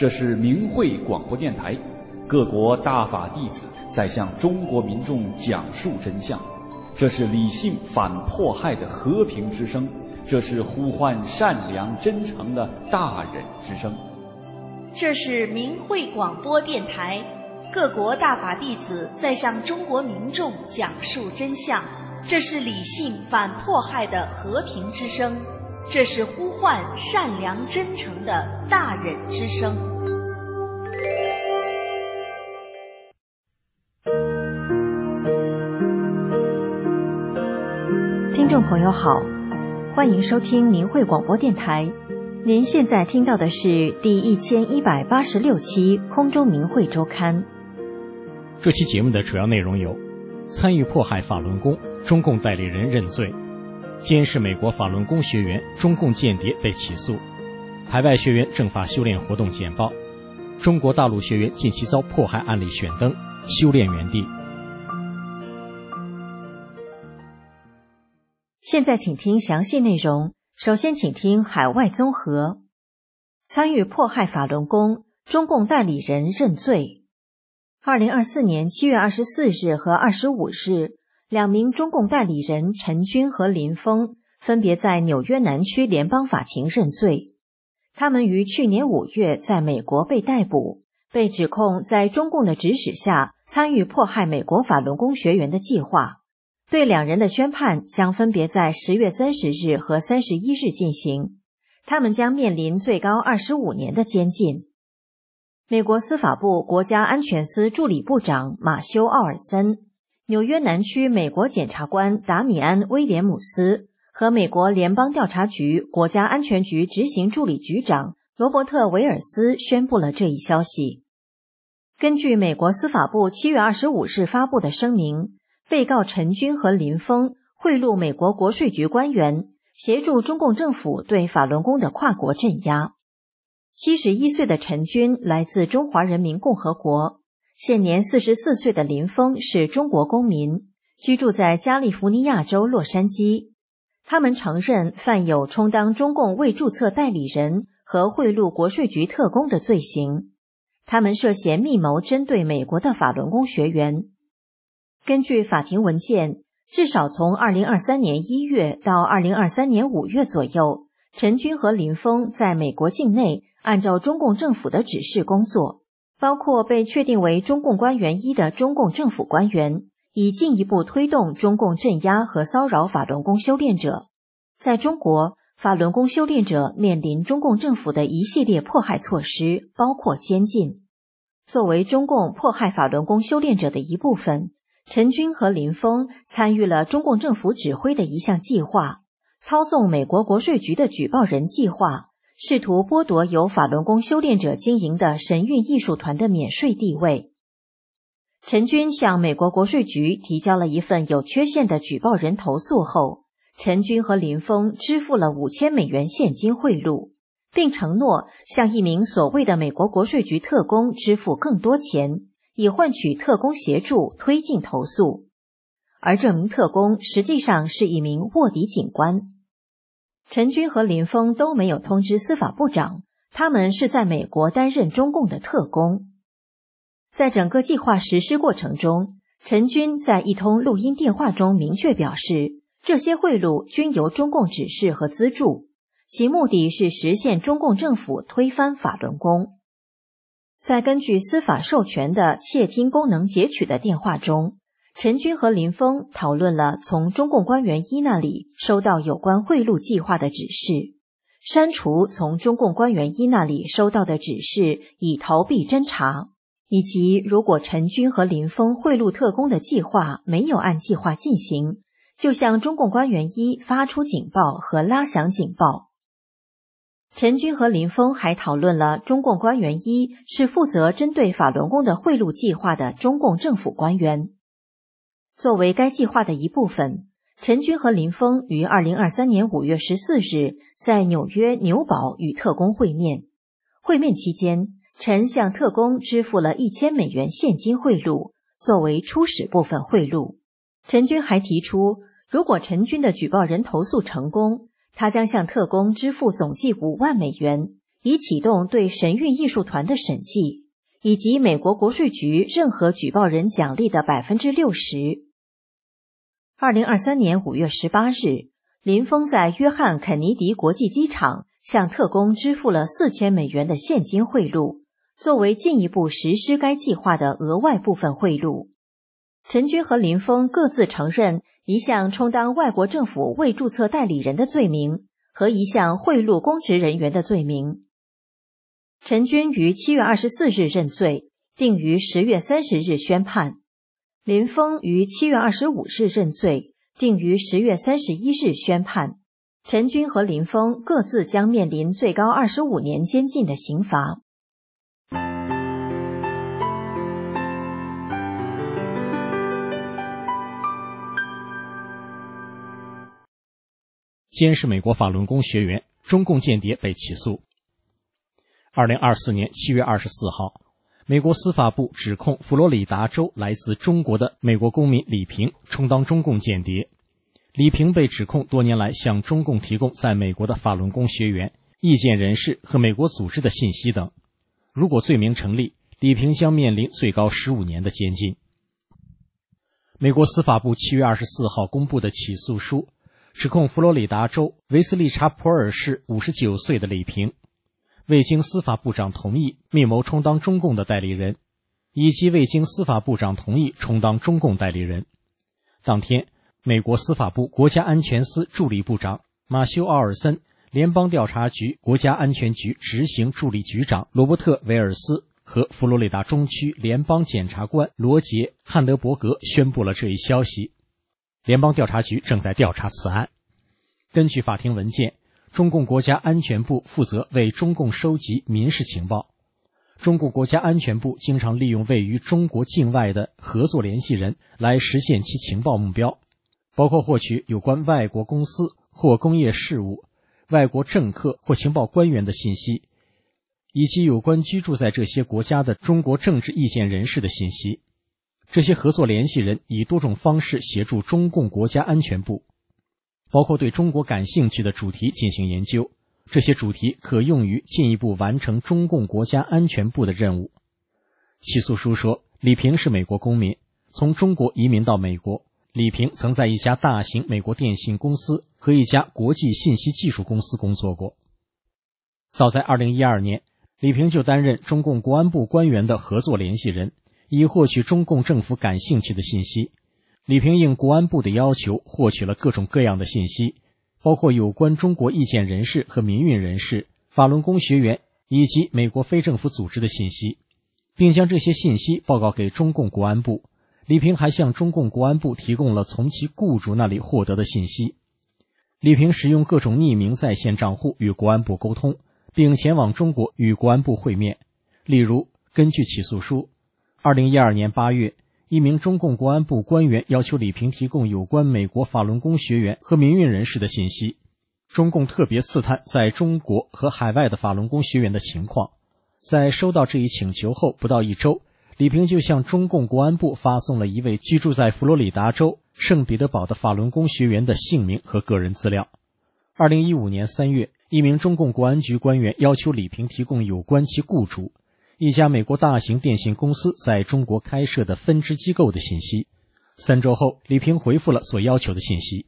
这是明慧广播电台，各国大法弟子在向中国民众讲述真相。这是理性反迫害的和平之声，这是呼唤善良真诚的大忍之声。 这是明慧广播电台，各国大法弟子在向中国民众讲述真相。这是理性反迫害的和平之声，这是呼唤善良真诚的大忍之声。 听众朋友好，欢迎收听明慧广播电台。您现在听到的是第1186期空中明慧周刊。 这期节目的主要内容有：参与迫害法轮功，中共代理人认罪；监视美国法轮功学员，中共间谍被起诉；海外学员正法修炼活动简报；中国大陆学员近期遭迫害案例选灯，修炼原地。 现在请听详细内容。首先请听海外综合。参与迫害法轮功，中共代理人认罪。2024年7月24日和25日，两名中共代理人陈军和林峰分别在纽约南区联邦法庭认罪。他们于去年5月在美国被逮捕，被指控在中共的指使下参与迫害美国法轮功学员的计划。对两人的宣判将分别在10月30日和31日进行，他们将面临最高25年的监禁。美国司法部国家安全司助理部长马修·奥尔森、纽约南区美国检察官达米安·威廉姆斯和美国联邦调查局国家安全局执行助理局长罗伯特·维尔斯宣布了这一消息。根据美国司法部7月25日发布的声明，被告陈军和林峰贿赂美国国税局官员，协助中共政府对法轮功的跨国镇压。71岁的陈军来自中华人民共和国，现年44岁的林峰是中国公民，居住在加利福尼亚州洛杉矶。他们承认犯有充当中共未注册代理人和贿赂国税局特工的罪行。他们涉嫌密谋针对美国的法轮功学员。根据法庭文件，至少从2023年1月到2023年5月左右，陈军和林峰在美国境内按照中共政府的指示工作，包括被确定为中共官员1的中共政府官员，以进一步推动中共镇压和骚扰法轮功修炼者。在中国，法轮功修炼者面临中共政府的一系列迫害措施，包括监禁。作为中共迫害法轮功修炼者的一部分，陈军和林峰参与了中共政府指挥的一项计划，操纵美国国税局的举报人计划，试图剥夺由法轮功修炼者经营的神韵艺术团的免税地位。陈军向美国国税局提交了一份有缺陷的举报人投诉后，陈军和林峰支付了5000美元现金贿赂，并承诺向一名所谓的美国国税局特工支付更多钱，以换取特工协助推进投诉。而这名特工实际上是一名卧底警官。陈军和林峰都没有通知司法部长，他们是在美国担任中共的特工。在整个计划实施过程中，陈军在一通录音电话中明确表示，这些贿赂均由中共指示和资助，其目的是实现中共政府推翻法轮功。在根据司法授权的窃听功能截取的电话中，陈军和林峰讨论了从中共官员1那里收到有关贿赂计划的指示，删除从中共官员1那里收到的指示以逃避侦查，以及如果陈军和林峰贿赂特工的计划没有按计划进行，就向中共官员1发出警报和拉响警报。陈军和林峰还讨论了中共官员1是负责针对法轮功的贿赂计划的中共政府官员。作为该计划的一部分，陈军和林峰于2023年5月14日在纽约纽堡与特工会面。会面期间，陈向特工支付了1000美元现金贿赂，作为初始部分贿赂。陈军还提出，如果陈军的举报人投诉成功，他将向特工支付总计5万美元， 以启动对神韵艺术团的审计，以及美国国税局任何举报人奖励的 60%。2023年5月18日，林峰在约翰肯尼迪国际机场向特工支付了4000美元的现金贿赂，作为进一步实施该计划的额外部分贿赂。陈军和林峰各自承认一项充当外国政府未注册代理人的罪名和一项贿赂公职人员的罪名。陈军于7月24日认罪，定于10月30日宣判。林峰于7月25日认罪，定于10月31日宣判。陈军和林峰各自将面临最高25年监禁的刑罚。 监视美国法轮功学员，中共间谍被起诉。2024年7月24号，美国司法部指控佛罗里达州来自中国的美国公民李平充当中共间谍。李平被指控多年来向中共提供在美国的法轮功学员、意见人士和美国组织的信息等。如果罪名成立，李平将面临最高15年的监禁。美国司法部7月24号公布的起诉书指控佛罗里达州维斯利查普尔市59岁的李平未经司法部长同意密谋充当中共的代理人，以及未经司法部长同意充当中共代理人。当天，美国司法部国家安全司助理部长马修·奥尔森、联邦调查局国家安全局执行助理局长罗伯特·维尔斯和佛罗里达中区联邦检察官罗杰·汉德伯格宣布了这一消息。联邦调查局正在调查此案。根据法庭文件，中共国家安全部负责为中共收集民事情报。中共国家安全部经常利用位于中国境外的合作联系人来实现其情报目标，包括获取有关外国公司或工业事务、外国政客或情报官员的信息，以及有关居住在这些国家的中国政治意见人士的信息。这些合作联系人以多种方式协助中共国家安全部，包括对中国感兴趣的主题进行研究，这些主题可用于进一步完成中共国家安全部的任务。起诉书说，李平是美国公民，从中国移民到美国。李平曾在一家大型美国电信公司和一家国际信息技术公司工作过。早在2012年，李平就担任中共国安部官员的合作联系人，以获取中共政府感兴趣的信息。李平应国安部的要求获取了各种各样的信息，包括有关中国意见人士和民运人士、法轮功学员以及美国非政府组织的信息，并将这些信息报告给中共国安部。李平还向中共国安部提供了从其雇主那里获得的信息。李平使用各种匿名在线账户与国安部沟通，并前往中国与国安部会面。例如，根据起诉书，2012年8月，一名中共国安部官员要求李平提供有关美国法轮功学员和民运人士的信息。中共特别刺探在中国和海外的法轮功学员的情况。在收到这一请求后不到1周，李平就向中共国安部发送了一位居住在佛罗里达州圣彼得堡的法轮功学员的姓名和个人资料。2015年3月，一名中共国安局官员要求李平提供有关其雇主一家美国大型电信公司在中国开设的分支机构的信息。3周后，李平回复了所要求的信息。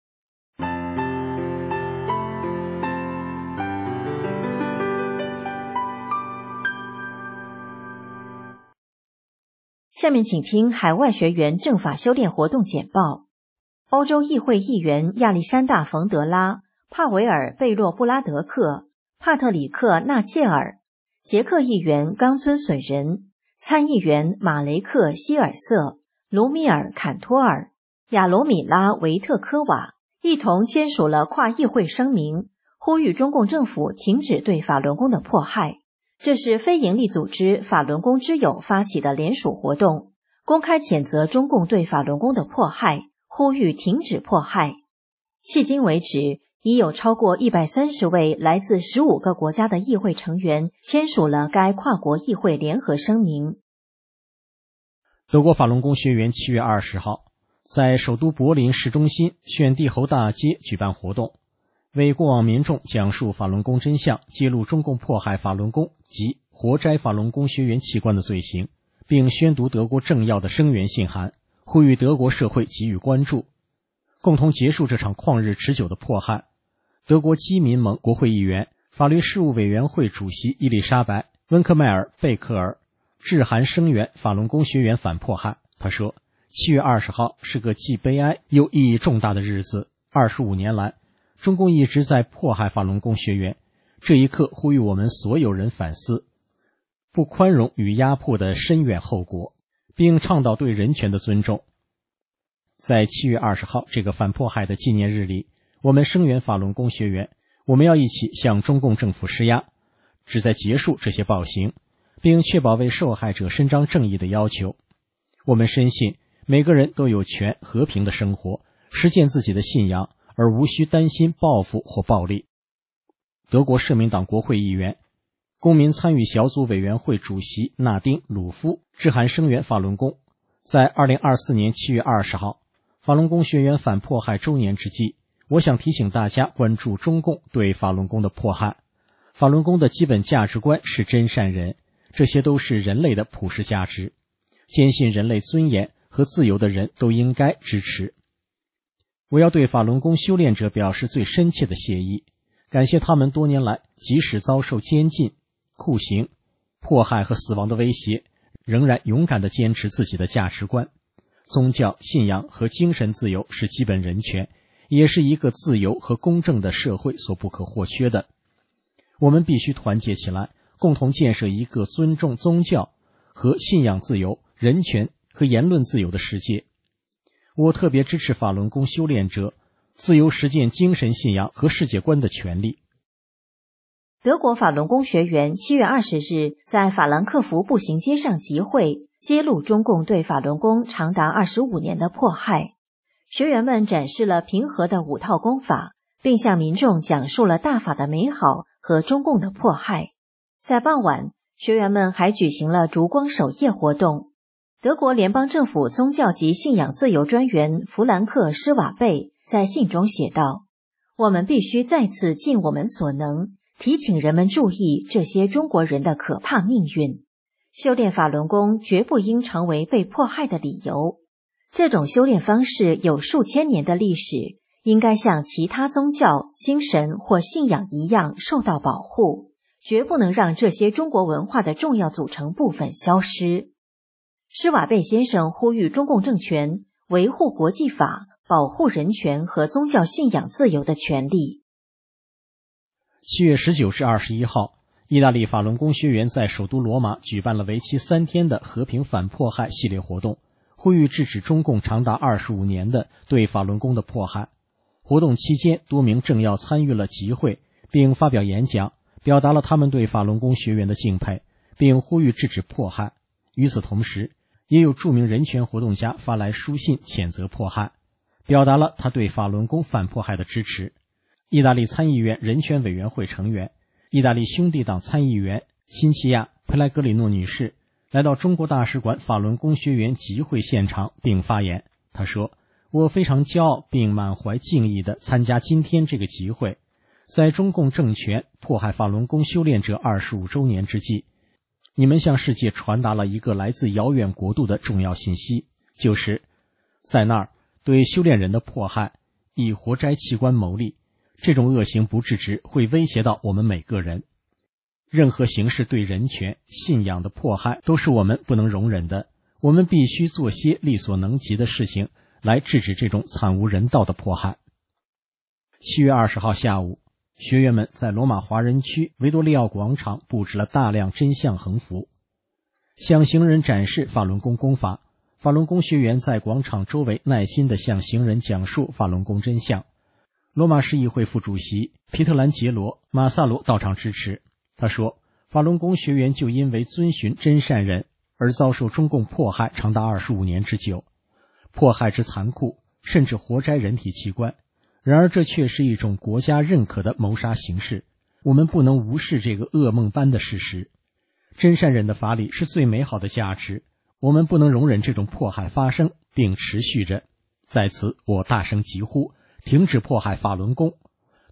下面请听海外学员政法修炼活动简报。欧洲议会议员亚历山大·冯德拉、帕维尔·贝洛布拉德克、帕特里克·纳切尔、捷克议员冈村隼人、参议员马雷克·希尔瑟、卢米尔·坎托尔、亚罗米拉·维特科瓦一同签署了跨议会声明，呼吁中共政府停止对法轮功的迫害。这是非营利组织法轮功之友发起的联署活动，公开谴责中共对法轮功的迫害，呼吁停止迫害。迄今为止，已有超过130位来自15个国家的议会成员签署了该跨国议会联合声明。 德国法轮功学员7月20号在首都柏林市中心选帝侯大街举办活动， 为过往民众讲述法轮功真相，揭露中共迫害法轮功及活摘法轮功学员器官的罪行，并宣读德国政要的声援信函，呼吁德国社会给予关注，共同结束这场旷日持久的迫害。德国基民盟国会议员、法律事务委员会主席伊丽莎白·温克迈尔·贝克尔致函声援法轮功学员反迫害。他说，7月20号是个既悲哀又意义重大的日子。25年来，中共一直在迫害法轮功学员，这一刻呼吁我们所有人反思不宽容与压迫的深远后果，并倡导对人权的尊重。在7月20号这个反迫害的纪念日里，我们声援法轮功学员，我们要一起向中共政府施压，旨在结束这些暴行，并确保为受害者伸张正义的要求。我们深信每个人都有权和平的生活，实践自己的信仰，而无需担心报复或暴力。德国社民党国会议员、公民参与小组委员会主席纳丁·鲁夫致函声援法轮功。在2024年7月20号，法轮功学员反迫害周年之际，我想提醒大家关注中共对法轮功的迫害。法轮功的基本价值观是真善忍，这些都是人类的普世价值，坚信人类尊严和自由的人都应该支持。我要对法轮功修炼者表示最深切的谢意，感谢他们多年来即使遭受监禁、酷刑、迫害和死亡的威胁，仍然勇敢地坚持自己的价值观。宗教信仰和精神自由是基本人权，也是一个自由和公正的社会所不可或缺的。我们必须团结起来，共同建设一个尊重宗教和信仰自由、人权和言论自由的世界。我特别支持法轮功修炼者自由实践精神信仰和世界观的权利。 德国法轮功学员7月20日在法兰克福步行街上集会，揭露中共对法轮功长达25年的迫害。学员们展示了平和的5套功法，并向民众讲述了大法的美好和中共的迫害。在傍晚，学员们还举行了烛光守夜活动。德国联邦政府宗教及信仰自由专员弗兰克·施瓦贝在信中写道：“我们必须再次尽我们所能，提醒人们注意这些中国人的可怕命运。修炼法轮功绝不应成为被迫害的理由。这种修炼方式有数千年的历史，应该像其他宗教、精神或信仰一样受到保护，绝不能让这些中国文化的重要组成部分消失。”施瓦贝先生呼吁中共政权维护国际法，保护人权和宗教信仰自由的权利。 7月19至21号，意大利法轮功学员在首都罗马举办了为期3天的和平反迫害系列活动，呼吁制止中共长达25年的对法轮功的迫害。活动期间，多名政要参与了集会，并发表演讲，表达了他们对法轮功学员的敬佩，并呼吁制止迫害。与此同时，也有著名人权活动家发来书信谴责迫害，表达了他对法轮功反迫害的支持。意大利参议院人权委员会成员、意大利兄弟党参议员辛齐亚·佩莱格里诺女士来到中国大使馆法轮功学员集会现场并发言。她说：“我非常骄傲并满怀敬意地参加今天这个集会。在中共政权迫害法轮功修炼者25周年之际，你们向世界传达了一个来自遥远国度的重要信息，就是在那儿对修炼人的迫害，以活摘器官牟利，这种恶行不制止会威胁到我们每个人。任何形式对人权、信仰的迫害都是我们不能容忍的，我们必须做些力所能及的事情来制止这种惨无人道的迫害。7月20号下午，学员们在罗马华人区维多利奥广场布置了大量真相横幅，向行人展示法轮功功法。法轮功学员在广场周围耐心地向行人讲述法轮功真相。罗马市议会副主席皮特兰杰罗·马萨罗到场支持。他说，法轮功学员就因为遵循真善忍而遭受中共迫害长达25年之久，迫害之残酷，甚至活摘人体器官。然而这却是一种国家认可的谋杀形式，我们不能无视这个噩梦般的事实。真善忍的法理是最美好的价值，我们不能容忍这种迫害发生并持续着。在此我大声疾呼，停止迫害法轮功，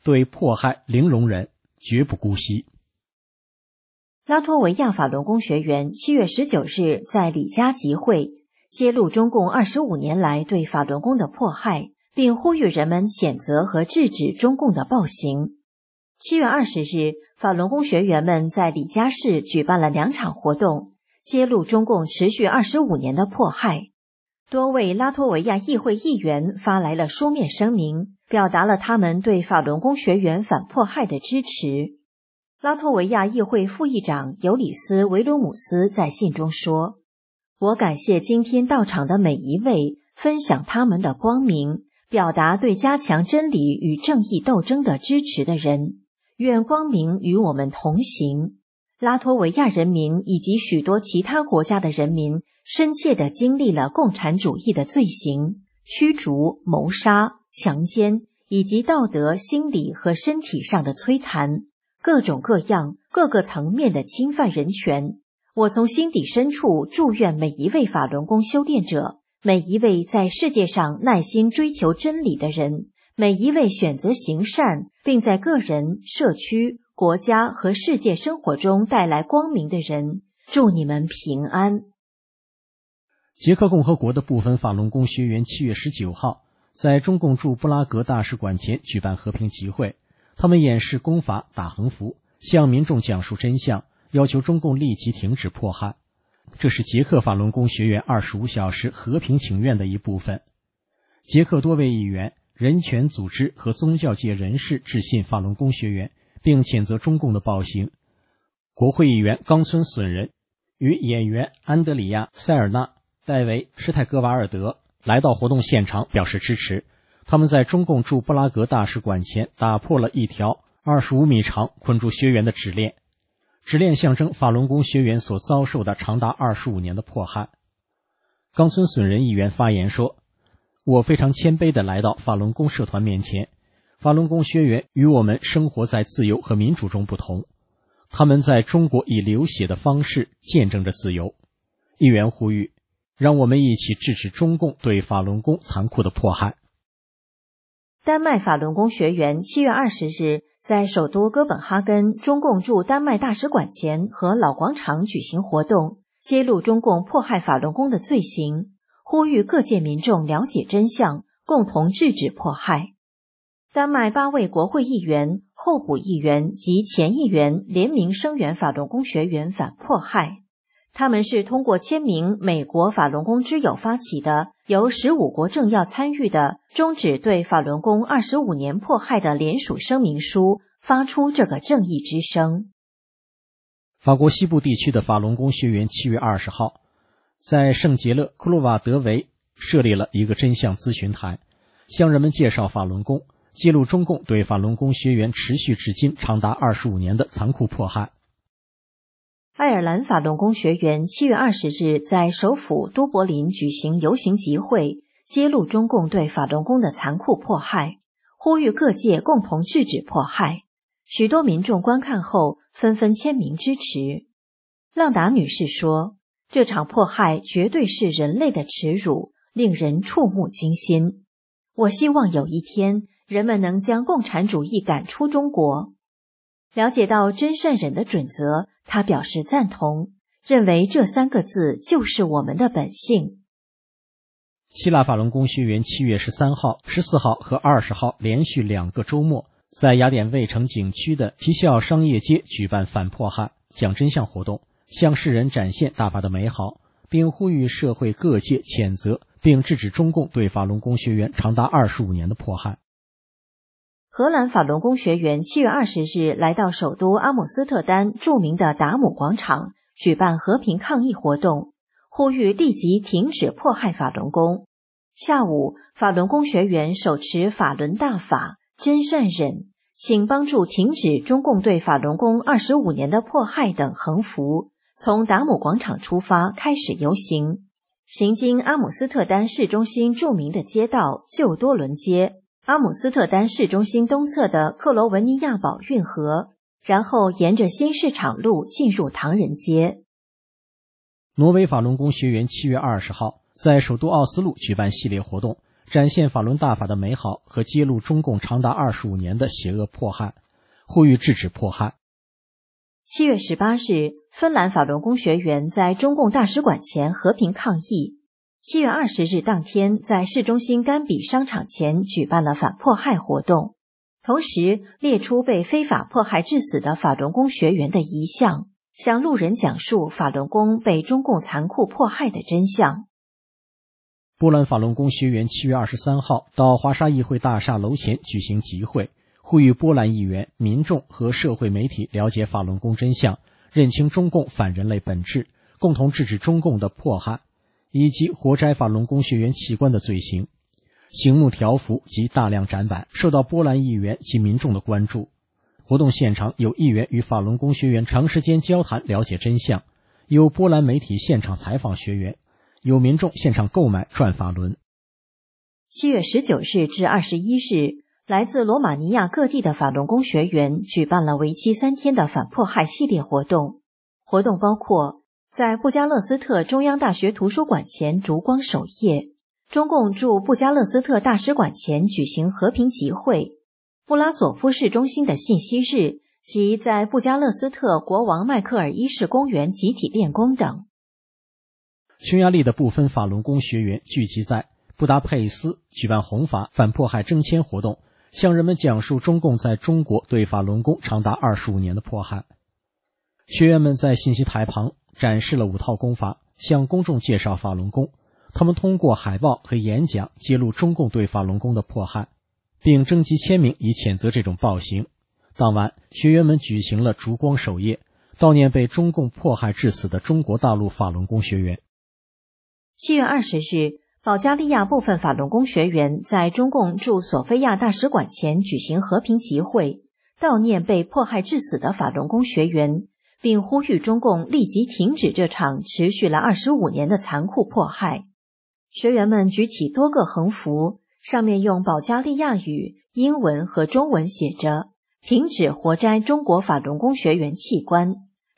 对迫害零容忍，绝不姑息。 拉脱维亚法轮功学员7月19日在里加集会，揭露中共25年来对法轮功的迫害，并呼吁人们谴责和制止中共的暴行。7月20日，法轮功学员们在里加市举办了2场活动，揭露中共持续25年的迫害。多位拉脱维亚议会议员发来了书面声明，表达了他们对法轮功学员反迫害的支持。拉脱维亚议会副议长尤里斯·维鲁姆斯在信中说：“我感谢今天到场的每一位，分享他们的光明，表达对加强真理与正义斗争的支持的人。愿光明与我们同行。拉脱维亚人民以及许多其他国家的人民深切地经历了共产主义的罪行、驱逐、谋杀、强奸以及道德、心理和身体上的摧残，各种各样、各个层面的侵犯人权。我从心底深处祝愿每一位法轮功修炼者，每一位在世界上耐心追求真理的人，每一位选择行善，并在个人、社区、国家和世界生活中带来光明的人，祝你们平安。” 捷克共和国的部分法轮功学员7月19号在中共驻布拉格大使馆前举办和平集会，他们演示功法打横幅，向民众讲述真相，要求中共立即停止迫害。这是捷克法轮功学员25小时和平请愿的一部分。捷克多位议员、人权组织和宗教界人士致信法轮功学员，并谴责中共的暴行。国会议员冈村隼人与演员安德里亚·塞尔纳、戴维·施泰戈瓦尔德来到活动现场表示支持。他们在中共驻布拉格大使馆前打破了一条25米长捆住学员的纸链，纸链象征法轮功学员所遭受的长达25年的迫害。冈村隼人议员发言说：“我非常谦卑地来到法轮功社团面前，法轮功学员与我们生活在自由和民主中不同，他们在中国以流血的方式见证着自由。”议员呼吁，让我们一起制止中共对法轮功残酷的迫害。 丹麦法轮功学员7月20日在首都哥本哈根中共驻丹麦大使馆前和老广场举行活动，揭露中共迫害法轮功的罪行，呼吁各界民众了解真相，共同制止迫害。丹麦8位国会议员、候补议员及前议员联名声援法轮功学员反迫害。他们是通过签名美国法轮功之友发起的，由15国政要参与的终止对法轮功25年迫害的联署声明书，发出这个正义之声。 法国西部地区的法轮功学员7月20号在圣杰勒克洛瓦德维设立了一个真相咨询台，向人们介绍法轮功，揭露中共对法轮功学员持续至今长达25年的残酷迫害。 爱尔兰法轮功学员7月20日在首府都柏林举行游行集会，揭露中共对法轮功的残酷迫害，呼吁各界共同制止迫害。许多民众观看后纷纷签名支持。浪达女士说：“这场迫害绝对是人类的耻辱，令人触目惊心。我希望有一天，人们能将共产主义赶出中国。”了解到真善忍的准则，他表示赞同，认为这3个字就是我们的本性。 希腊法轮功学员7月13号、14号和20号连续2个周末，在雅典卫城景区的皮西奥商业街举办反迫害、讲真相活动，向世人展现大法的美好，并呼吁社会各界谴责并制止中共对法轮功学员长达25年的迫害。 荷兰法轮功学员7月20日来到首都阿姆斯特丹著名的达姆广场举办和平抗议活动，呼吁立即停止迫害法轮功。下午，法轮功学员手持法轮大法、真善忍，请帮助停止中共对法轮功25年的迫害等横幅，从达姆广场出发开始游行，行经阿姆斯特丹市中心著名的街道旧多伦街、阿姆斯特丹市中心东侧的克罗文尼亚堡运河，然后沿着新市场路进入唐人街。 挪威法轮功学员7月20号在首都奥斯陆举办系列活动， 展现法轮大法的美好和揭露中共长达25年的邪恶迫害，呼吁制止迫害。 7月18日，芬兰法轮功学员在中共大使馆前和平抗议。7月20日当天，在市中心甘比商场前举办了反迫害活动，同时列出被非法迫害致死的法轮功学员的遗像，向路人讲述法轮功被中共残酷迫害的真相。 波兰法轮功学员7月23号到华沙议会大厦楼前举行集会，呼吁波兰议员、民众和社会媒体了解法轮功真相，认清中共反人类本质，共同制止中共的迫害以及活摘法轮功学员器官的罪行。醒目条幅及大量展板受到波兰议员及民众的关注。活动现场有议员与法轮功学员长时间交谈，了解真相，有波兰媒体现场采访学员，有民众现场购买转法轮。 7月19日至21日，来自罗马尼亚各地的法轮功学员举办了为期3天的反迫害系列活动。活动包括在布加勒斯特中央大学图书馆前烛光守夜，中共驻布加勒斯特大使馆前举行和平集会，布拉索夫市中心的信息日及在布加勒斯特国王迈克尔一世公园集体练功等。 匈牙利的部分法轮功学员聚集在布达佩斯举办弘法反迫害征签活动，向人们讲述中共在中国对法轮功长达25年的迫害。学员们在信息台旁展示了5套功法，向公众介绍法轮功。他们通过海报和演讲揭露中共对法轮功的迫害，并征集签名以谴责这种暴行。当晚，学员们举行了烛光守夜，悼念被中共迫害致死的中国大陆法轮功学员。 7月20日，保加利亚部分法轮功学员在中共驻索菲亚大使馆前举行和平集会，悼念被迫害致死的法轮功学员，并呼吁中共立即停止这场持续了25年的残酷迫害。学员们举起多个横幅，上面用保加利亚语、英文和中文写着“停止活摘中国法轮功学员器官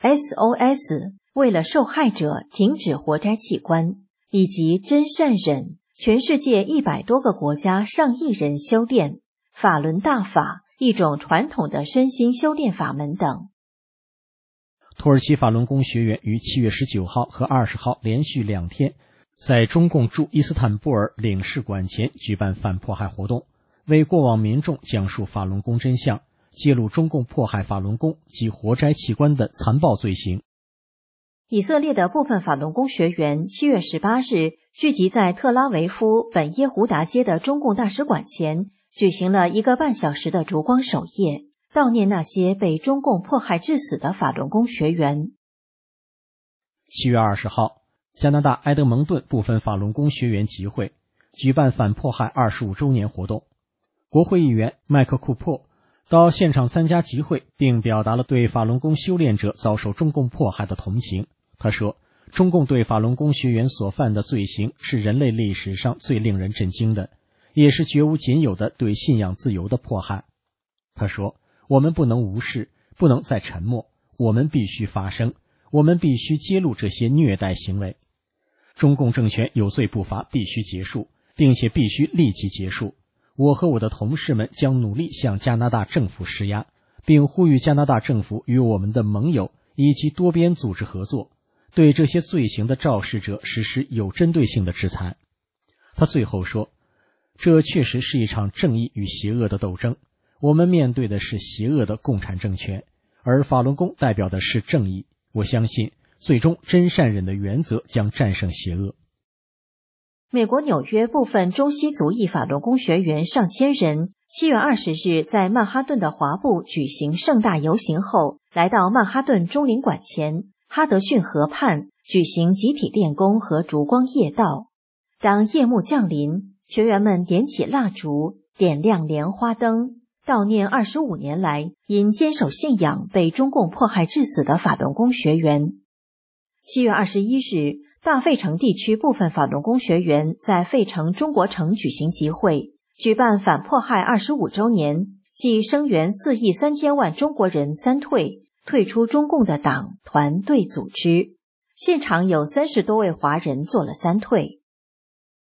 SOS 为了受害者停止活摘器官”，以及真善忍，全世界100多个国家上亿人修炼法轮大法，一种传统的身心修炼法门等。 土耳其法轮功学员于7月19号和20号连续2天在中共驻伊斯坦布尔领事馆前举办反迫害活动，为过往民众讲述法轮功真相，揭露中共迫害法轮功及活摘器官的残暴罪行。 以色列的部分法轮功学员7月18日聚集在特拉维夫本耶胡达街的中共大使馆前，举行了1个半小时的烛光守夜，悼念那些被中共迫害致死的法轮功学员。 7月20号，加拿大埃德蒙顿部分法轮功学员集会，举办反迫害25周年活动。国会议员麦克库珀到现场参加集会，并表达了对法轮功修炼者遭受中共迫害的同情。他说，中共对法轮功学员所犯的罪行是人类历史上最令人震惊的，也是绝无仅有的对信仰自由的迫害。他说，我们不能无视，不能再沉默，我们必须发声，我们必须揭露这些虐待行为。中共政权有罪不罚必须结束，并且必须立即结束。我和我的同事们将努力向加拿大政府施压，并呼吁加拿大政府与我们的盟友以及多边组织合作，对这些罪行的肇事者实施有针对性的制裁。他最后说，这确实是一场正义与邪恶的斗争，我们面对的是邪恶的共产政权，而法轮功代表的是正义。我相信最终真善忍的原则将战胜邪恶。 美国纽约部分中西族裔法轮功学员上千人7月20日在曼哈顿的华埠举行盛大游行后，来到曼哈顿中领馆前哈德逊河畔举行集体练功和烛光夜悼。当夜幕降临，学员们点起蜡烛，点亮莲花灯，悼念25年来因坚守信仰被中共迫害致死的法轮功学员。7月21日，大费城地区部分法轮功学员在费城中国城举行集会，举办反迫害25周年，即声援4亿3千万中国人三退，退出中共的党、团、队组织。现场有30多位华人做了三退。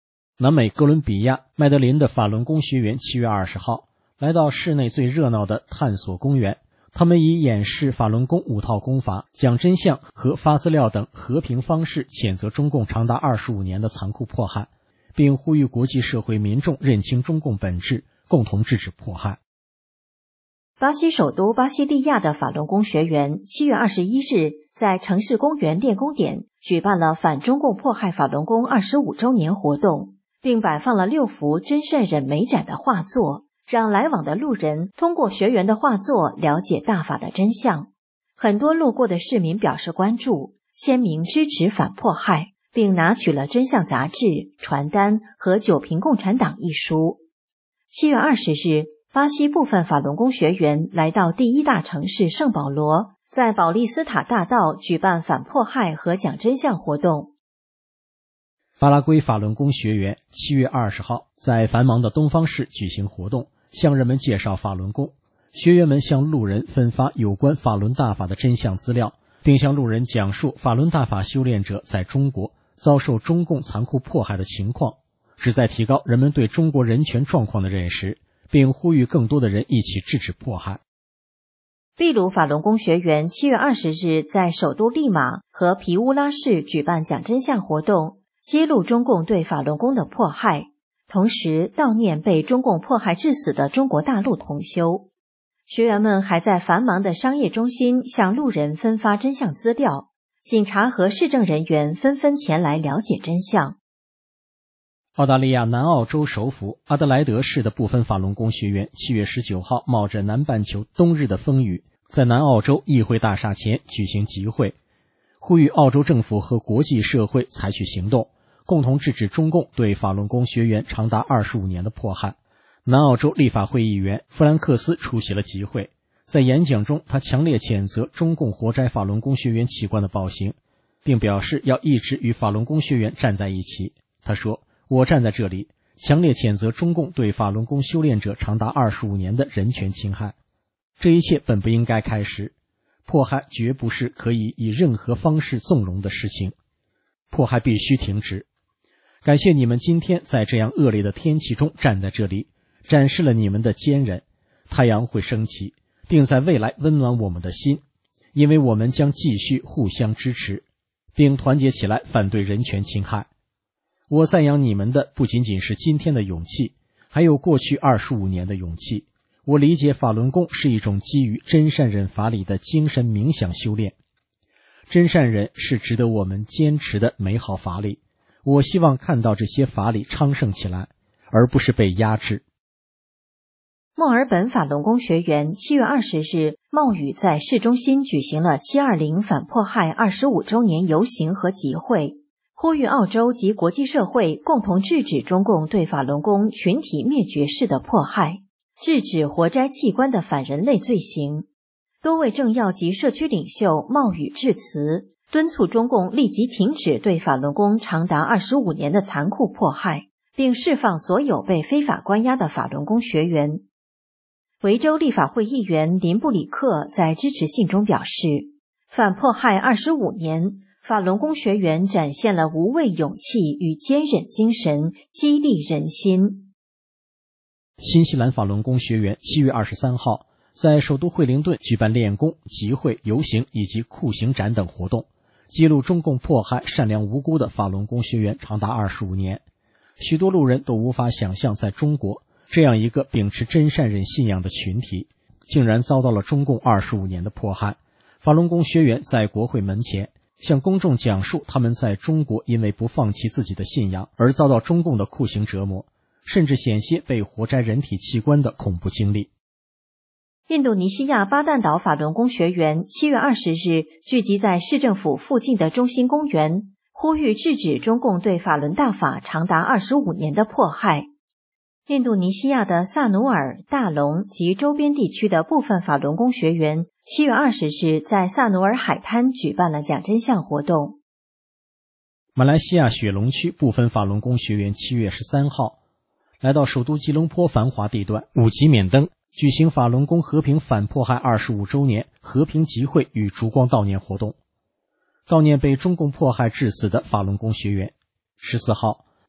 南美哥伦比亚麦德林的法轮功学员7月20号来到市内最热闹的探索公园，他们以演示法轮功5套功法、讲真相和发饲料等和平方式谴责中共长达25年的残酷迫害，并呼吁国际社会民众认清中共本质，共同制止迫害。 巴西首都巴西利亚的法轮功学员7月21日在城市公园练功点举办了反中共迫害法轮功25周年活动，并摆放了6幅真善忍美展的画作，让来往的路人通过学员的画作了解大法的真相。很多路过的市民表示关注，签名支持反迫害，并拿取了真相杂志、传单和《九评共产党》一书。7月20日，巴西部分法轮功学员来到第一大城市圣保罗，在保利斯塔大道举办反迫害和讲真相活动。 巴拉圭法轮功学员7月20号在繁忙的东方市举行活动，向人们介绍法轮功。学员们向路人分发有关法轮大法的真相资料，并向路人讲述法轮大法修炼者在中国遭受中共残酷迫害的情况，旨在提高人们对中国人权状况的认识，并呼吁更多的人一起制止迫害。 秘鲁法轮功学员7月20日在首都利马和皮乌拉市举办讲真相活动，揭露中共对法轮功的迫害，同时悼念被中共迫害致死的中国大陆同修。学员们还在繁忙的商业中心向路人分发真相资料，警察和市政人员纷纷前来了解真相。 澳大利亚南澳洲首府阿德莱德市的部分法轮功学员7月19号冒着南半球冬日的风雨，在南澳洲议会大厦前举行集会，呼吁澳洲政府和国际社会采取行动，共同制止中共对法轮功学员长达25年的迫害。南澳洲立法会议员弗兰克斯出席了集会，在演讲中他强烈谴责中共活摘法轮功学员器官的暴行，并表示要一直与法轮功学员站在一起。他说，我站在这里，强烈谴责中共对法轮功修炼者长达25年的人权侵害。这一切本不应该开始，迫害绝不是可以以任何方式纵容的事情，迫害必须停止。感谢你们今天在这样恶劣的天气中站在这里，展示了你们的坚韧。太阳会升起，并在未来温暖我们的心，因为我们将继续互相支持，并团结起来反对人权侵害。我赞扬你们的不仅仅是今天的勇气，还有过去25年的勇气。我理解法轮功是一种基于真善忍法理的精神冥想修炼。真善忍是值得我们坚持的美好法理。我希望看到这些法理昌盛起来，而不是被压制。 墨尔本法轮功学员7月20日冒雨在市中心举行了720反迫害25周年游行和集会，呼吁澳洲及国际社会共同制止中共对法轮功群体灭绝式的迫害，制止活摘器官的反人类罪行。多位政要及社区领袖冒雨致辞，敦促中共立即停止对法轮功长达25年的残酷迫害，并释放所有被非法关押的法轮功学员。维州立法会议员林布里克在支持信中表示，反迫害25年，法轮功学员展现了无畏勇气与坚韧精神，激励人心。 新西兰法轮功学员7月23号在首都惠灵顿举办练功、集会、游行以及酷刑展等活动，记录中共迫害善良无辜的法轮功学员长达25年。许多路人都无法想象，在中国这样一个秉持真善忍信仰的群体，竟然遭到了中共25年的迫害。法轮功学员在国会门前向公众讲述他们在中国因为不放弃自己的信仰而遭到中共的酷刑折磨，甚至险些被活摘人体器官的恐怖经历。 印度尼西亚巴旦岛法轮功学员7月20日聚集在市政府附近的中心公园，呼吁制止中共对法轮大法长达25年的迫害。印度尼西亚的萨努尔、大龙及周边地区的部分法轮功学员7月20日在萨努尔海滩举办了讲真相活动。 马来西亚雪隆区部分法轮功学员7月13号来到首都吉隆坡繁华地段五级冕灯，举行法轮功和平反迫害25周年和平集会与烛光悼念活动，悼念被中共迫害致死的法轮功学员。14号，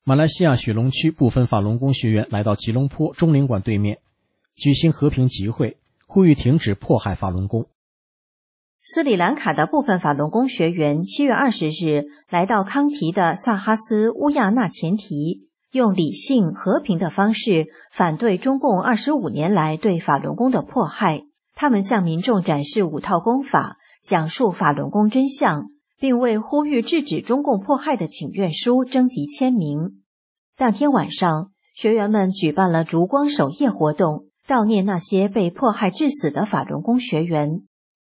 马来西亚雪隆区部分法轮功学员来到吉隆坡中领馆对面举行和平集会，呼吁停止迫害法轮功。 斯里兰卡的部分法轮功学员7月20日来到康提的萨哈斯乌亚纳前提，用理性和平的方式反对中共25年来对法轮功的迫害。他们向民众展示5套功法，讲述法轮功真相，并为呼吁制止中共迫害的请愿书征集签名。当天晚上，学员们举办了烛光守夜活动，悼念那些被迫害致死的法轮功学员。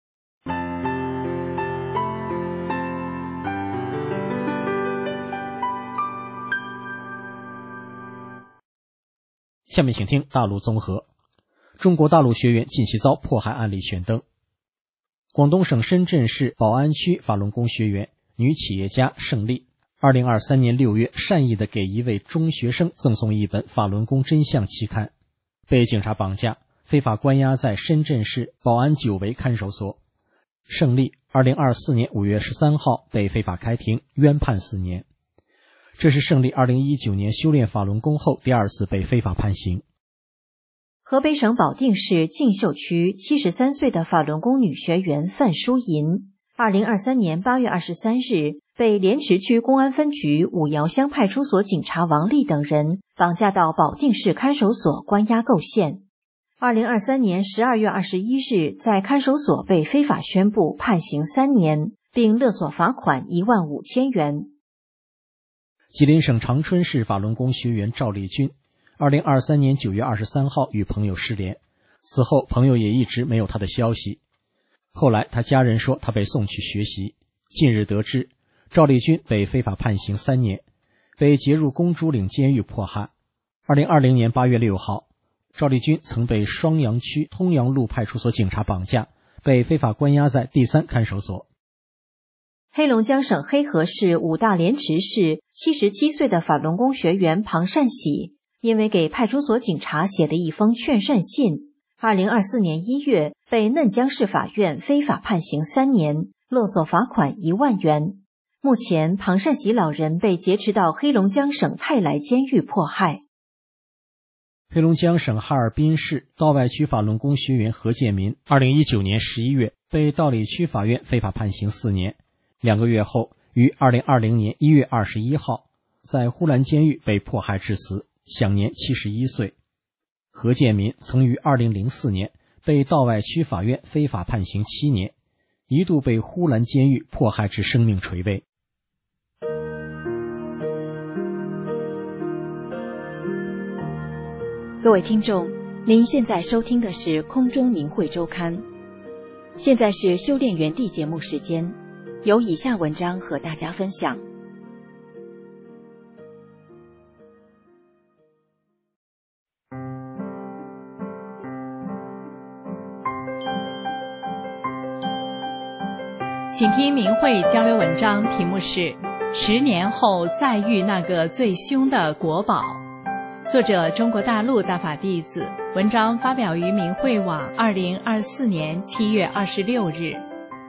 下面请听大陆综合。中国大陆学员近期遭迫害案例选登。广东省深圳市宝安区法轮功学员女企业家盛丽2023年6月善意地给一位中学生赠送一本法轮功真相期刊，被警察绑架，非法关押在深圳市宝安9围看守所。盛丽2024年5月13号被非法开庭，冤判4年。这是盛丽2019年修炼法轮功后第2次被非法判刑。 河北省保定市靖秀区73岁的法轮功女学员范淑银2023年8月23日被莲池区公安分局五窑乡派出所警察王丽等人绑架到保定市看守所关押构陷。2023年12月21日在看守所被非法宣布判刑3年，并勒索罚款15000元。 吉林省长春市法轮功学员赵丽君2023年9月23号与朋友失联，此后朋友也一直没有他的消息。后来他家人说他被送去学习，近日得知赵丽君被非法判刑3年，被劫入公主岭监狱迫害。2020年8月6号，赵丽君曾被双阳区通阳路派出所警察绑架，被非法关押在第3看守所。 黑龙江省黑河市五大连池市77岁的法轮功学员庞善喜，因为给派出所警察写了一封劝善信，2024年1月被嫩江市法院非法判刑3年，勒索罚款1万元。目前庞善喜老人被劫持到黑龙江省泰来监狱迫害。 黑龙江省哈尔滨市道外区法轮功学员何建民2019年11月被道里区法院非法判刑4年，2个月后于2020年1月21号在呼兰监狱被迫害致死，享年71岁。何建民曾于2004年被道外区法院非法判刑7年，一度被呼兰监狱迫害至生命垂危。 各位听众，您现在收听的是空中明慧周刊。现在是修炼园地节目时间，有以下文章和大家分享。 请听明慧交流文章，题目是10年后再遇那个最凶的国宝。作者中国大陆大法弟子，文章发表于明慧网2024年7月26日。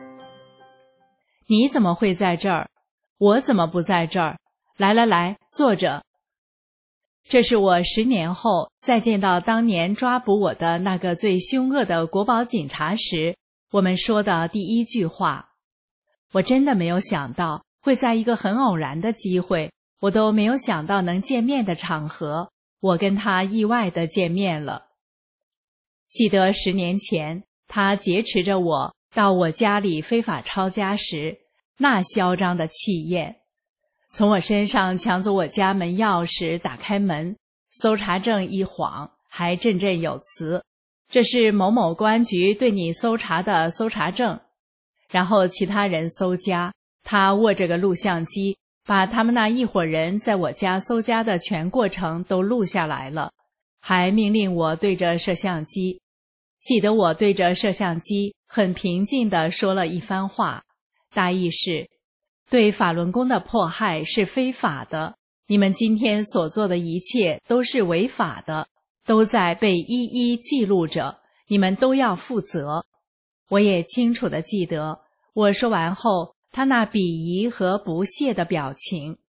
你怎么会在这儿？我怎么不在这儿？来，坐着。这是我10年后再见到当年抓捕我的那个最凶恶的国宝警察时，我们说的第一句话。我真的没有想到会在一个很偶然的机会，我都没有想到能见面的场合，我跟他意外地见面了。记得10年前，他劫持着我到我家里非法抄家时，那嚣张的气焰。从我身上抢走我家门钥匙，打开门，搜查证一晃，还振振有词，这是某某公安局对你搜查的搜查证。然后其他人搜家，他握着个录像机，把他们那一伙人在我家搜家的全过程都录下来了，还命令我对着摄像机。记得我对着摄像机很平静地说了一番话，大意是：对法轮功的迫害是非法的，你们今天所做的一切都是违法的，都在被一一记录着，你们都要负责。我也清楚地记得，我说完后，他那鄙夷和不屑的表情。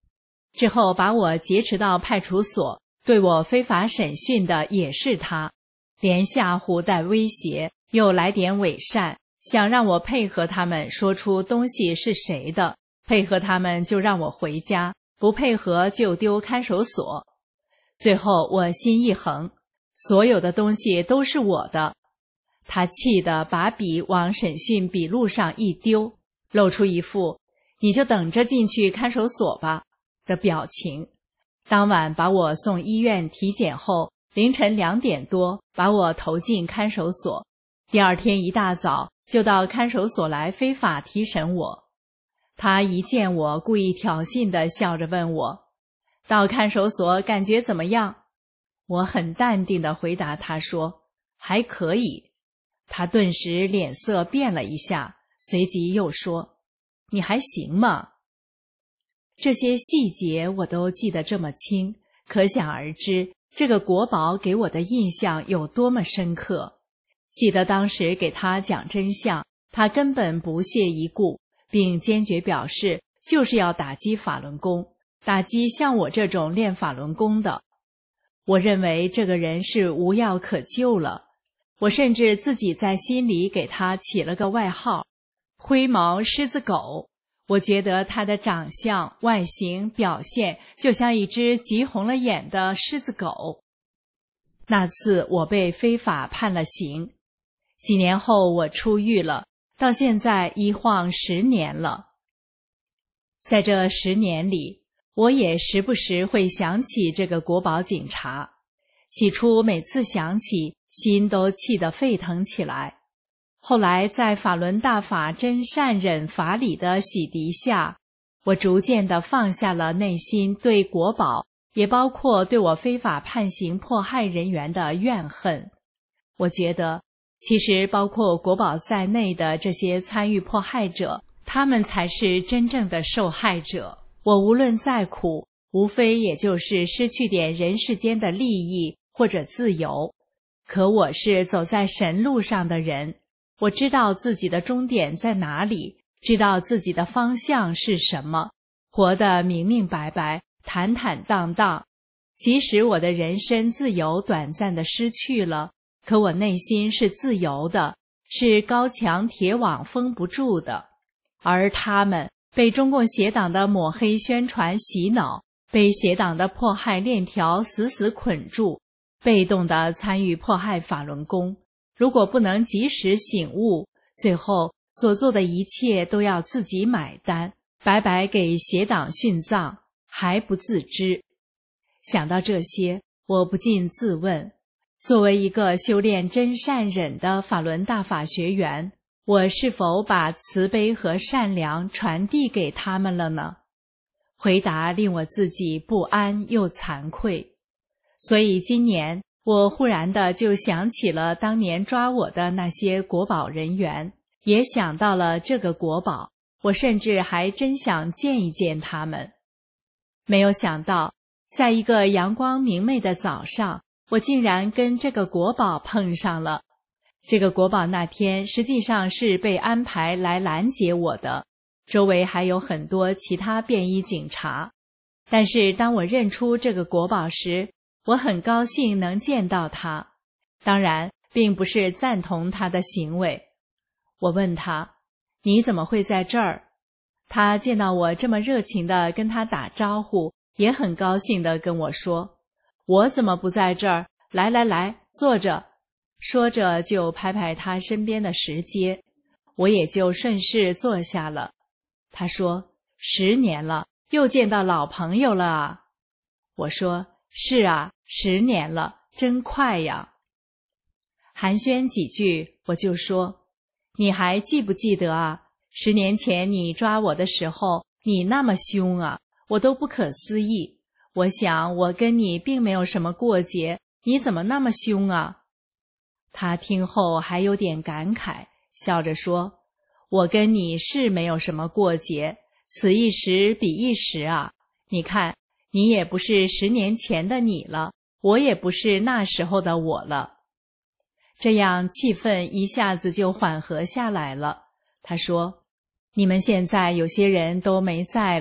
之后把我劫持到派出所，对我非法审讯的也是他，连吓唬带威胁，又来点伪善，想让我配合他们说出东西是谁的，配合他们就让我回家，不配合就丢看守所。最后我心一横，所有的东西都是我的。他气得把笔往审讯笔录上一丢，露出一副你就等着进去看守所吧的表情。当晚把我送医院体检后，凌晨2点多把我投进看守所，第二天一大早就到看守所来非法提审我。他一见我故意挑衅地笑着问我，到看守所感觉怎么样？我很淡定地回答他说，还可以。他顿时脸色变了一下，随即又说，你还行吗？这些细节我都记得这么清，可想而知这个国宝给我的印象有多么深刻。记得当时给他讲真相，他根本不屑一顾，并坚决表示就是要打击法轮功，打击像我这种练法轮功的。我认为这个人是无药可救了，我甚至自己在心里给他起了个外号，灰毛狮子狗。我觉得他的长相、外形、表现就像一只急红了眼的狮子狗。那次我被非法判了刑，几年后我出狱了，到现在一晃10年了。在这10年里，我也时不时会想起这个国宝警察，起初每次想起，心都气得沸腾起来。后来在法轮大法真善忍法理的洗涤下，我逐渐地放下了内心对国宝，也包括对我非法判刑迫害人员的怨恨。我觉得，其实包括国宝在内的这些参与迫害者，他们才是真正的受害者。我无论再苦，无非也就是失去点人世间的利益或者自由。可我是走在神路上的人，我知道自己的终点在哪里，知道自己的方向是什么，活得明明白白，坦坦荡荡。即使我的人身自由短暂地失去了，可我内心是自由的，是高墙铁网封不住的。而他们被中共邪党的抹黑宣传洗脑，被邪党的迫害链条死死捆住，被动地参与迫害法轮功。如果不能及时醒悟，最后所做的一切都要自己买单，白白给邪党殉葬，还不自知。想到这些，我不禁自问，作为一个修炼真善忍的法轮大法学员，我是否把慈悲和善良传递给他们了呢？回答令我自己不安又惭愧。所以今年我忽然的就想起了当年抓我的那些国宝人员，也想到了这个国宝，我甚至还真想见一见他们。没有想到，在一个阳光明媚的早上，我竟然跟这个国宝碰上了。这个国宝那天实际上是被安排来拦截我的，周围还有很多其他便衣警察。但是当我认出这个国宝时，我很高兴能见到他，当然并不是赞同他的行为。我问他，你怎么会在这儿？他见到我这么热情地跟他打招呼，也很高兴地跟我说，我怎么不在这儿？来来来，坐着。说着就拍拍他身边的石阶，我也就顺势坐下了。他说，10年了，又见到老朋友了啊。我说，是啊，10年了，真快呀。寒暄几句，我就说，你还记不记得啊？10年前你抓我的时候，你那么凶啊，我都不可思议。我想我跟你并没有什么过节，你怎么那么凶啊？他听后还有点感慨，笑着说，我跟你是没有什么过节，此一时彼一时啊。你看，你也不是10年前的你了，我也不是那时候的我了。这样气氛一下子就缓和下来了。他说，你们现在有些人都没在了，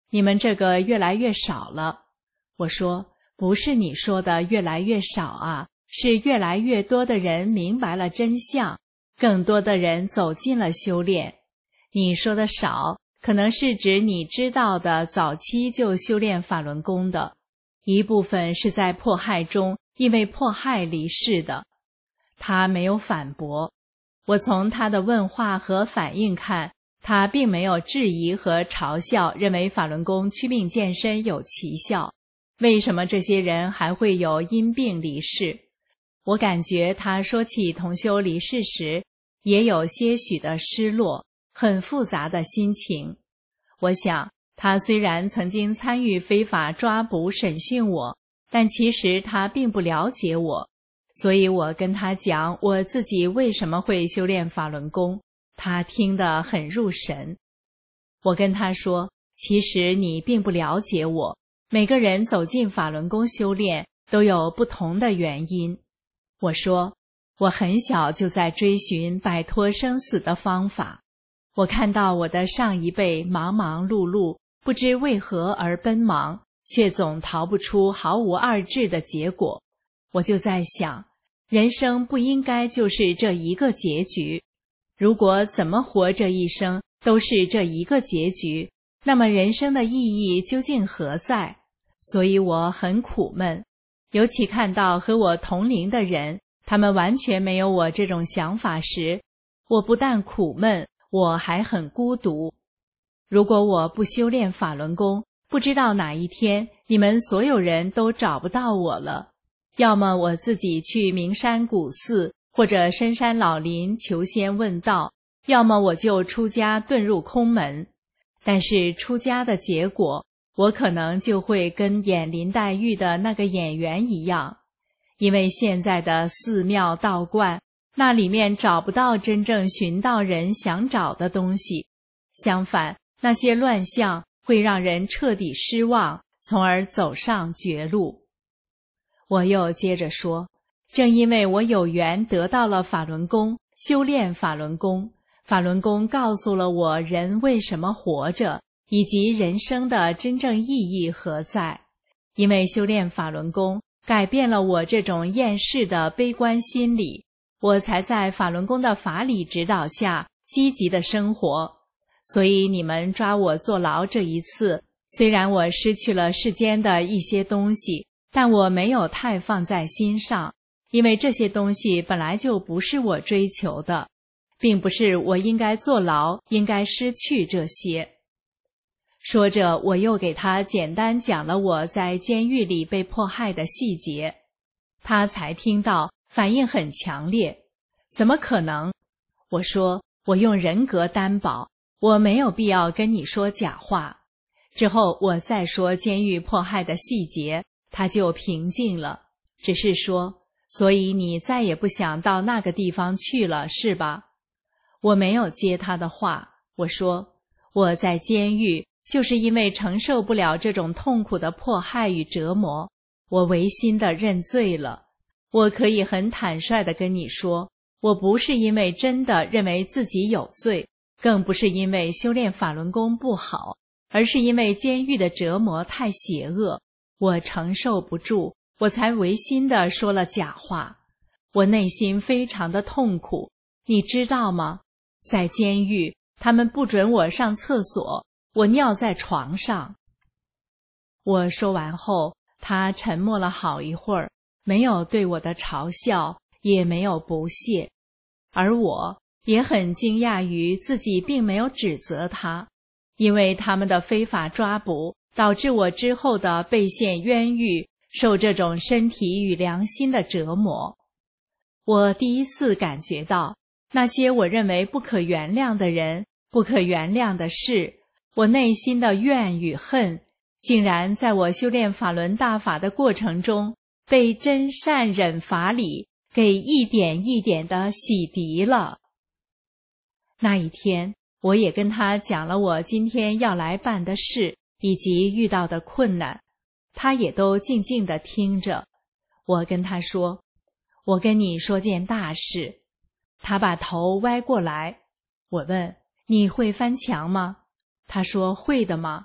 你们这个越来越少了。我说，不是你说的越来越少啊，是越来越多的人明白了真相，更多的人走进了修炼。你说的少，可能是指你知道的早期就修炼法轮功的，一部分是在迫害中因为迫害离世的。他没有反驳，我从他的问话和反应看，他并没有质疑和嘲笑，认为法轮功祛病健身有奇效。为什么这些人还会有因病离世？我感觉他说起同修离世时，也有些许的失落，很复杂的心情。我想，他虽然曾经参与非法抓捕审讯我，但其实他并不了解我，所以我跟他讲我自己为什么会修炼法轮功，他听得很入神。我跟他说，其实你并不了解我，每个人走进法轮功修炼都有不同的原因。我说，我很小就在追寻摆脱生死的方法，我看到我的上一辈忙忙碌碌，不知为何而奔忙，却总逃不出毫无二致的结果。我就在想，人生不应该就是这一个结局，如果怎么活这一生都是这一个结局，那么人生的意义究竟何在？所以我很苦闷，尤其看到和我同龄的人，他们完全没有我这种想法时，我不但苦闷，我还很孤独。如果我不修炼法轮功，不知道哪一天你们所有人都找不到我了，要么我自己去名山古寺或者深山老林求仙问道，要么我就出家遁入空门。但是出家的结果，我可能就会跟演林黛玉的那个演员一样，因为现在的寺庙道观，那里面找不到真正寻道人想找的东西，相反，那些乱象会让人彻底失望，从而走上绝路。我又接着说，正因为我有缘得到了法轮功，修炼法轮功，法轮功告诉了我人为什么活着，以及人生的真正意义何在。因为修炼法轮功，改变了我这种厌世的悲观心理，我才在法轮功的法理指导下积极的生活。所以你们抓我坐牢这一次，虽然我失去了世间的一些东西，但我没有太放在心上，因为这些东西本来就不是我追求的，并不是我应该坐牢，应该失去这些。说着，我又给他简单讲了我在监狱里被迫害的细节，他才听到，反应很强烈。怎么可能？我说，我用人格担保，我没有必要跟你说假话。之后我再说监狱迫害的细节，他就平静了，只是说，所以你再也不想到那个地方去了，是吧？我没有接他的话，我说，我在监狱就是因为承受不了这种痛苦的迫害与折磨，我违心的认罪了。我可以很坦率地跟你说，我不是因为真的认为自己有罪，更不是因为修炼法轮功不好，而是因为监狱的折磨太邪恶，我承受不住，我才违心地说了假话。我内心非常的痛苦，你知道吗？在监狱，他们不准我上厕所，我尿在床上。我说完后，他沉默了好一会儿，没有对我的嘲笑，也没有不屑，而我也很惊讶于自己并没有指责他，因为他们的非法抓捕导致我之后的被陷冤狱，受这种身体与良心的折磨。我第一次感觉到，那些我认为不可原谅的人，不可原谅的事，我内心的怨与恨，竟然在我修炼法轮大法的过程中，被真善忍法理给一点一点地洗涤了。那一天，我也跟他讲了我今天要来办的事，以及遇到的困难，他也都静静地听着。我跟他说，我跟你说件大事。他把头歪过来，我问，你会翻墙吗？他说，会的吗？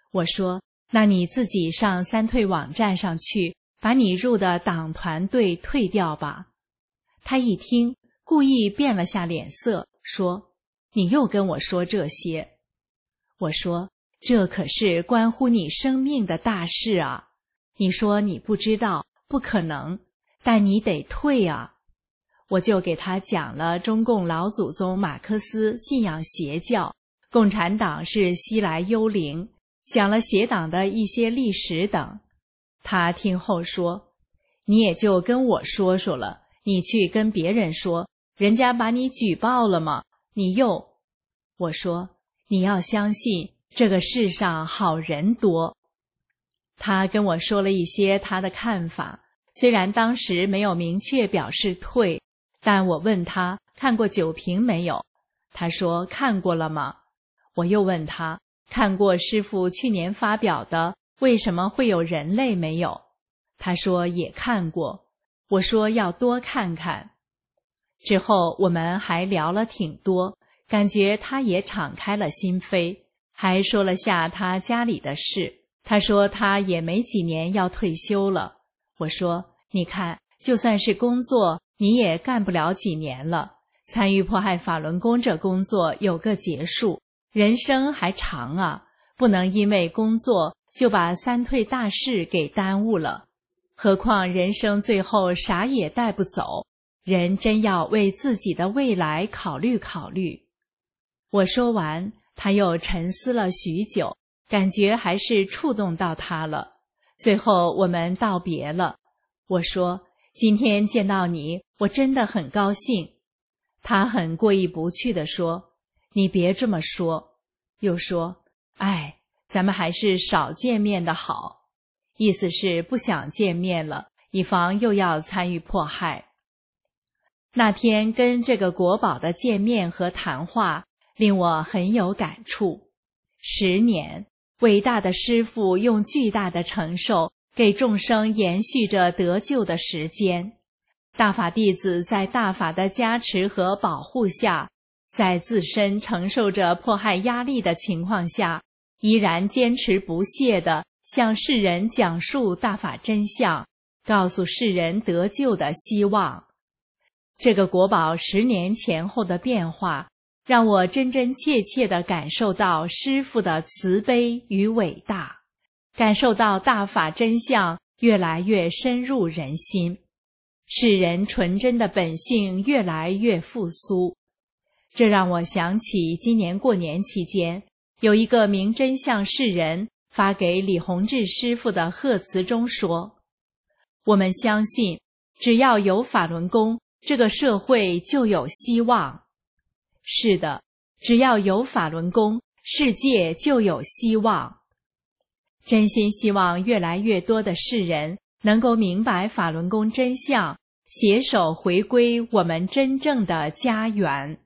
我说，那你自己上三退网站上去，把你入的党团队退掉吧。他一听，故意变了下脸色，说，你又跟我说这些。我说，这可是关乎你生命的大事啊！你说你不知道，不可能，但你得退啊！我就给他讲了中共老祖宗马克思信仰邪教，共产党是西来幽灵，讲了邪党的一些历史等。他听后说，你也就跟我说说了，你去跟别人说，人家把你举报了吗？你又……我说，你要相信这个世上好人多。他跟我说了一些他的看法，虽然当时没有明确表示退，但我问他看过酒瓶没有，他说看过了吗？我又问他看过师父去年发表的为什么会有人类没有，他说也看过。我说要多看看。之后我们还聊了挺多，感觉他也敞开了心扉，还说了下他家里的事。他说他也没几年要退休了。我说，你看，就算是工作，你也干不了几年了。参与迫害法轮功这工作有个结束，人生还长啊，不能因为工作就把三退大事给耽误了。何况人生最后啥也带不走，人真要为自己的未来考虑考虑。我说完，他又沉思了许久，感觉还是触动到他了。最后我们道别了。我说，今天见到你，我真的很高兴。他很过意不去地说，你别这么说。又说，哎，咱们还是少见面的好。意思是不想见面了，以防又要参与迫害。那天跟这个国宝的见面和谈话令我很有感触。10年，伟大的师父用巨大的承受给众生延续着得救的时间。大法弟子在大法的加持和保护下，在自身承受着迫害压力的情况下，依然坚持不懈地向世人讲述大法真相，告诉世人得救的希望。这个国宝10年前后的变化，让我真真切切地感受到师父的慈悲与伟大，感受到大法真相越来越深入人心，世人纯真的本性越来越复苏。这让我想起今年过年期间，有一个明真相世人发给李洪志师父的贺词中说，我们相信只要有法轮功，这个社会就有希望。是的，只要有法轮功，世界就有希望。真心希望越来越多的世人能够明白法轮功真相，携手回归我们真正的家园。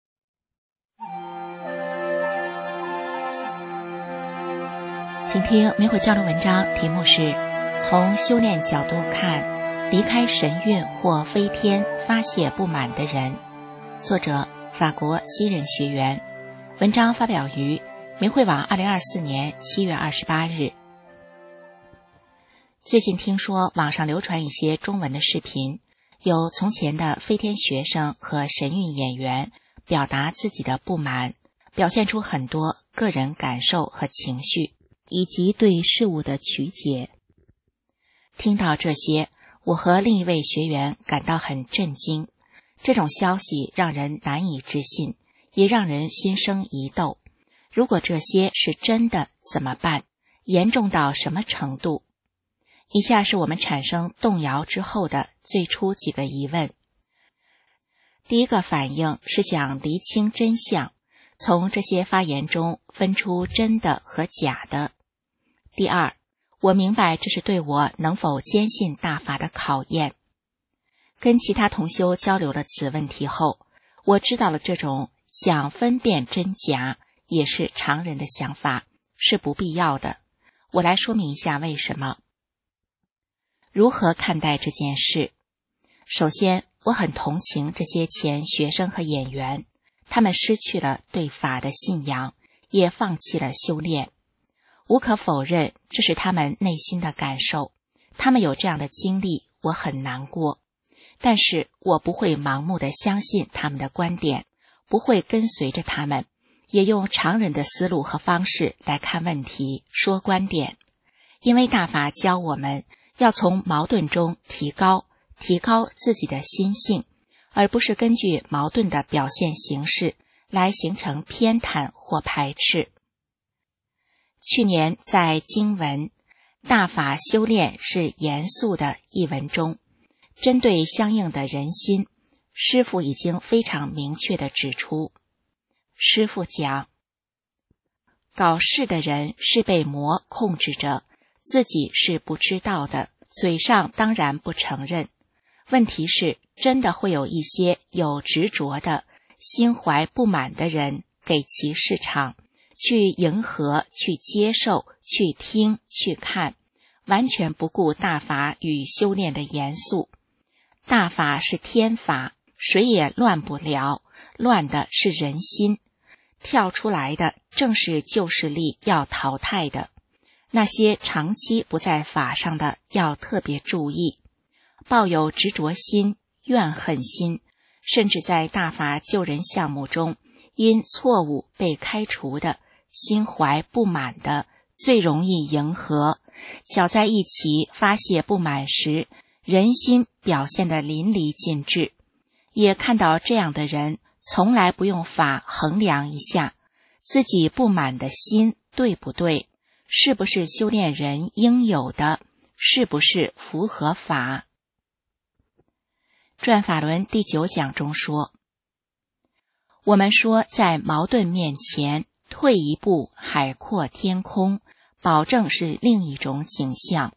请听美会交流文章，题目是从修炼角度看，离开神韵或飞天发泄不满的人，作者法国西人学员，文章发表于明慧网2024年7月28日。最近听说网上流传一些中文的视频，有从前的飞天学生和神韵演员表达自己的不满，表现出很多个人感受和情绪，以及对事物的曲解。听到这些，我和另一位学员感到很震惊，这种消息让人难以置信，也让人心生疑窦。如果这些是真的怎么办？严重到什么程度？以下是我们产生动摇之后的最初几个疑问。第一个反应是想厘清真相，从这些发言中分出真的和假的。第二，我明白这是对我能否坚信大法的考验。跟其他同修交流了此问题后，我知道了这种想分辨真假也是常人的想法，是不必要的。我来说明一下为什么。如何看待这件事？首先，我很同情这些前学生和演员，他们失去了对法的信仰，也放弃了修炼。 无可否认，这是他们内心的感受，他们有这样的经历，我很难过。但是我不会盲目地相信他们的观点，不会跟随着他们，也用常人的思路和方式来看问题，说观点。因为大法教我们要从矛盾中提高自己的心性，而不是根据矛盾的表现形式来形成偏袒或排斥。去年在经文大法修炼是严肃的一文中，针对相应的人心，师父已经非常明确地指出。师父讲，搞事的人是被魔控制着，自己是不知道的，嘴上当然不承认。问题是，真的会有一些有执着的、心怀不满的人给其市场，去迎合、去接受、去听、去看，完全不顾大法与修炼的严肃。大法是天法，谁也乱不了，乱的是人心。跳出来的正是旧势力要淘汰的，那些长期不在法上的要特别注意。抱有执着心、怨恨心，甚至在大法救人项目中因错误被开除的，心怀不满的，最容易迎合，搅在一起发泄不满时，人心表现得淋漓尽致。也看到这样的人从来不用法衡量一下自己不满的心对不对，是不是修炼人应有的，是不是符合法。转法轮第9讲中说，我们说在矛盾面前退一步，海阔天空，保证是另一种景象。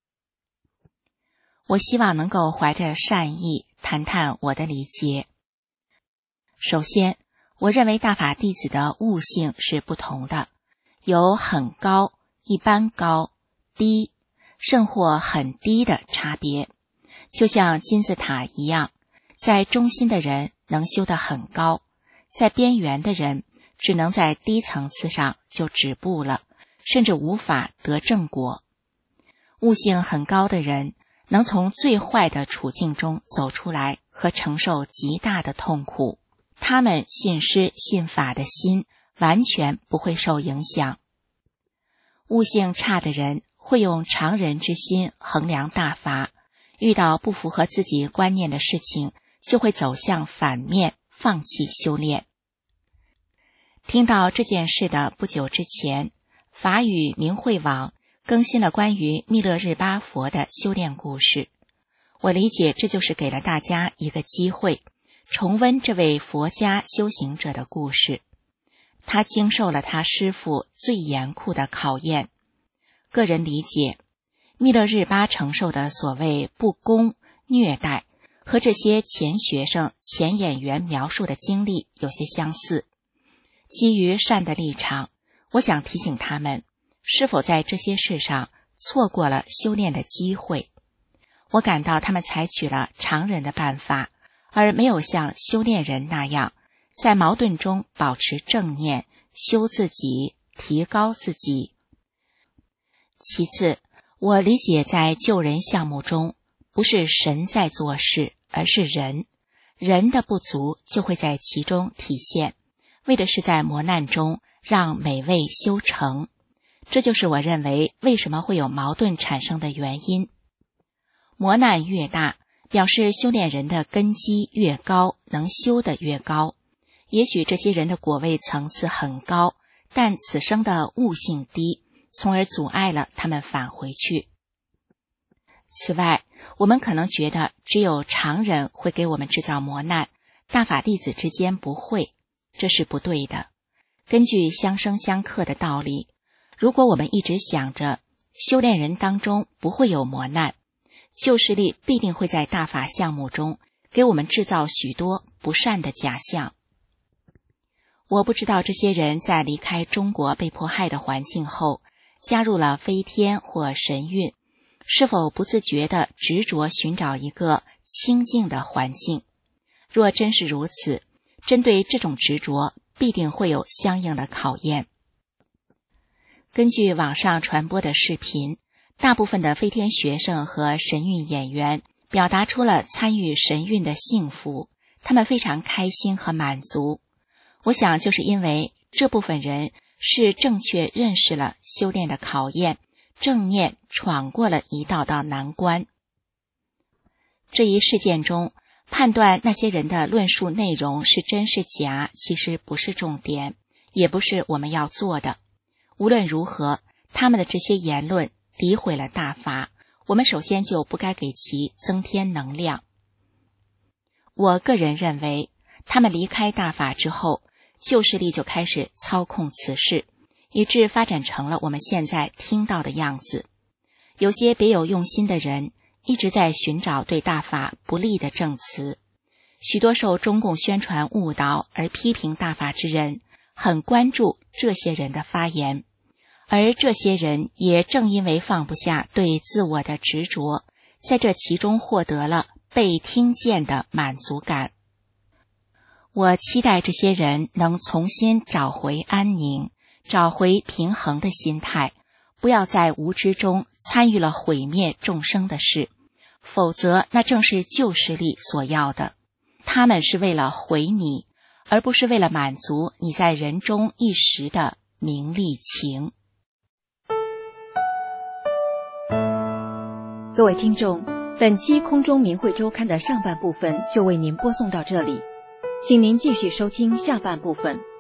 我希望能够怀着善意谈谈我的理解。首先，我认为大法弟子的悟性是不同的，有很高、一般高、低，甚或很低的差别。就像金字塔一样，在中心的人能修得很高，在边缘的人只能在低层次上就止步了，甚至无法得正果。悟性很高的人能从最坏的处境中走出来和承受极大的痛苦，他们信师信法的心完全不会受影响。悟性差的人会用常人之心衡量大法，遇到不符合自己观念的事情，就会走向反面，放弃修炼。听到这件事的不久之前，法语明慧网更新了关于密勒日巴佛的修炼故事。我理解这就是给了大家一个机会，重温这位佛家修行者的故事。他经受了他师父最严酷的考验。个人理解，密勒日巴承受的所谓不公、虐待，和这些前学生、前演员描述的经历有些相似。基于善的立场，我想提醒他们，是否在这些事上错过了修炼的机会。我感到他们采取了常人的办法，而没有像修炼人那样，在矛盾中保持正念，修自己，提高自己。其次，我理解在救人项目中，不是神在做事，而是人。人的不足就会在其中体现，为的是在磨难中让美味修成。这就是我认为为什么会有矛盾产生的原因。磨难越大，表示修炼人的根基越高，能修得越高。也许这些人的果位层次很高，但此生的悟性低，从而阻碍了他们返回去。此外，我们可能觉得只有常人会给我们制造磨难，大法弟子之间不会，这是不对的。根据相生相克的道理，如果我们一直想着修炼人当中不会有磨难，旧势力必定会在大法项目中给我们制造许多不善的假象。我不知道这些人在离开中国被迫害的环境后，加入了飞天或神韵，是否不自觉地执着寻找一个清净的环境。若真是如此，针对这种执着必定会有相应的考验。 根据网上传播的视频，大部分的飞天学生和神韵演员表达出了参与神韵的幸福，他们非常开心和满足。我想就是因为这部分人是正确认识了修炼的考验，正念闯过了一道道难关。这一事件中，判断那些人的论述内容是真是假，其实不是重点，也不是我们要做的。无论如何，他们的这些言论诋毁了大法，我们首先就不该给其增添能量。我个人认为，他们离开大法之后，旧势力就开始操控此事，以致发展成了我们现在听到的样子。有些别有用心的人一直在寻找对大法不利的证词，许多受中共宣传误导而批评大法之人很关注这些人的发言，而这些人也正因为放不下对自我的执着，在这其中获得了被听见的满足感。我期待这些人能重新找回安宁，找回平衡的心态，不要在无知中参与了毁灭众生的事，否则那正是旧势力所要的。他们是为了毁你，而不是为了满足你在人中一时的名利情。 各位听众，本期空中明慧周刊的上半部分就为您播送到这里，请您继续收听下半部分。